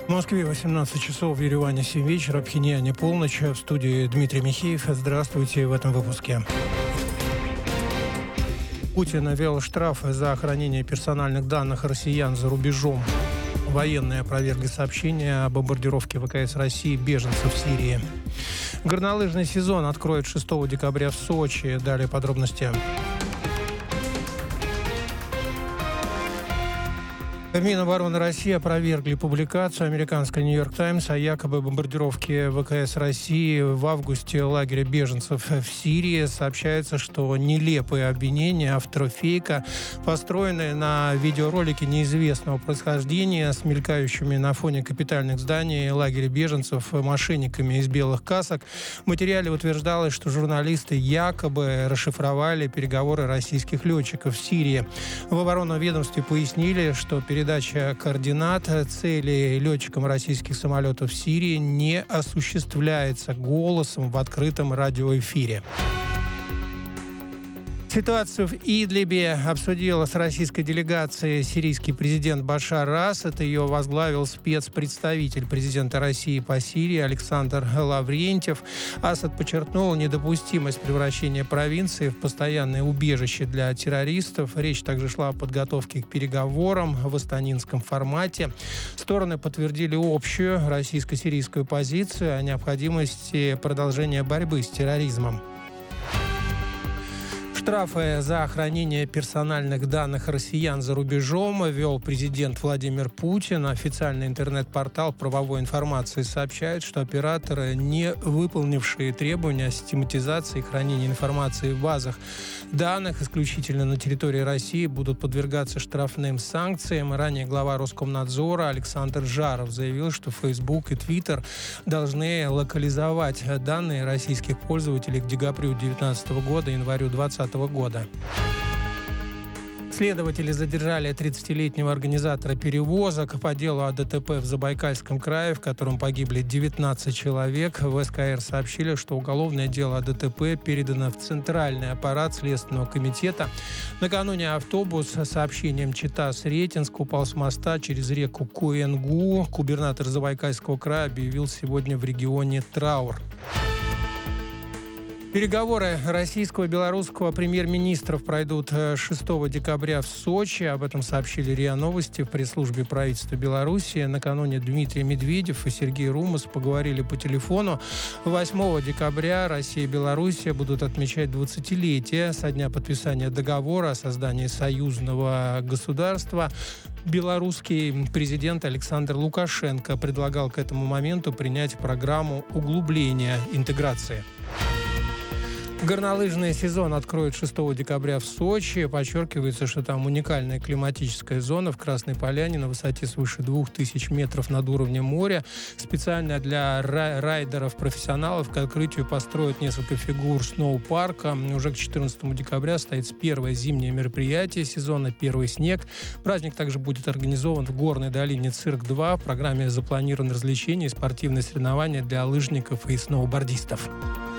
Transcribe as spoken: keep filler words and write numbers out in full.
В Москве восемнадцать часов, в Ереване семь вечера, в Пхеньяне полночь. В студии Дмитрий Михеев. Здравствуйте в этом выпуске. Путин ввел штрафы за хранение персональных данных россиян за рубежом. Военные опровергли сообщения о бомбардировке ВКС России беженцев в Сирии. Горнолыжный сезон откроет шестого декабря в Сочи. Далее подробности. В Минобороны России опровергли публикацию американской «Нью-Йорк Таймс» о якобы бомбардировке ВКС России в августе лагеря беженцев в Сирии. Сообщается, что нелепые обвинения авторов фейка, построенные на видеоролике неизвестного происхождения с мелькающими на фоне капитальных зданий лагеря беженцев мошенниками из белых касок. В материале утверждалось, что журналисты якобы расшифровали переговоры российских летчиков в Сирии. В оборонном ведомстве пояснили, что перед Передача координат целей летчикам российских самолетов в Сирии не осуществляется голосом в открытом радиоэфире. Ситуацию в Идлибе обсудил с российской делегацией сирийский президент Башар Асад. Ее возглавил спецпредставитель президента России по Сирии Александр Лаврентьев. Асад подчеркнул недопустимость превращения провинции в постоянное убежище для террористов. Речь также шла о подготовке к переговорам в астанинском формате. Стороны подтвердили общую российско-сирийскую позицию о необходимости продолжения борьбы с терроризмом. Штрафы за хранение персональных данных россиян за рубежом ввел президент Владимир Путин. Официальный интернет-портал правовой информации сообщает, что операторы, не выполнившие требования о систематизации и хранении информации в базах данных исключительно на территории России, будут подвергаться штрафным санкциям. Ранее глава Роскомнадзора Александр Жаров заявил, что Facebook и Twitter должны локализовать данные российских пользователей к декабрю две тысячи девятнадцатого года и январю две тысячи двадцатого года. Следователи задержали тридцатилетнего организатора перевозок по делу о ДТП в Забайкальском крае, в котором погибли девятнадцать человек. В СКР сообщили, что уголовное дело о ДТП передано в Центральный аппарат Следственного комитета. Накануне автобус с сообщением Чита-Сретенск упал с моста через реку Куэнгу. Губернатор Забайкальского края объявил сегодня в регионе траур. Переговоры российского и белорусского премьер-министров пройдут шестого декабря в Сочи. Об этом сообщили РИА Новости в пресс-службе правительства Беларуси. Накануне Дмитрий Медведев и Сергей Румас поговорили по телефону. восьмого декабря Россия и Белоруссия будут отмечать двадцатилетие со дня подписания договора о создании союзного государства. Белорусский президент Александр Лукашенко предлагал к этому моменту принять программу углубления интеграции. Горнолыжный сезон откроет шестого декабря в Сочи. Подчеркивается, что там уникальная климатическая зона в Красной Поляне на высоте свыше двух тысяч метров над уровнем моря. Специально для райдеров-профессионалов к открытию построят несколько фигур сноу-парка. Уже к четырнадцатому декабря состоится первое зимнее мероприятие сезона «Первый снег». Праздник также будет организован в горной долине Цирк-два. В программе запланированы развлечения и спортивные соревнования для лыжников и сноубордистов.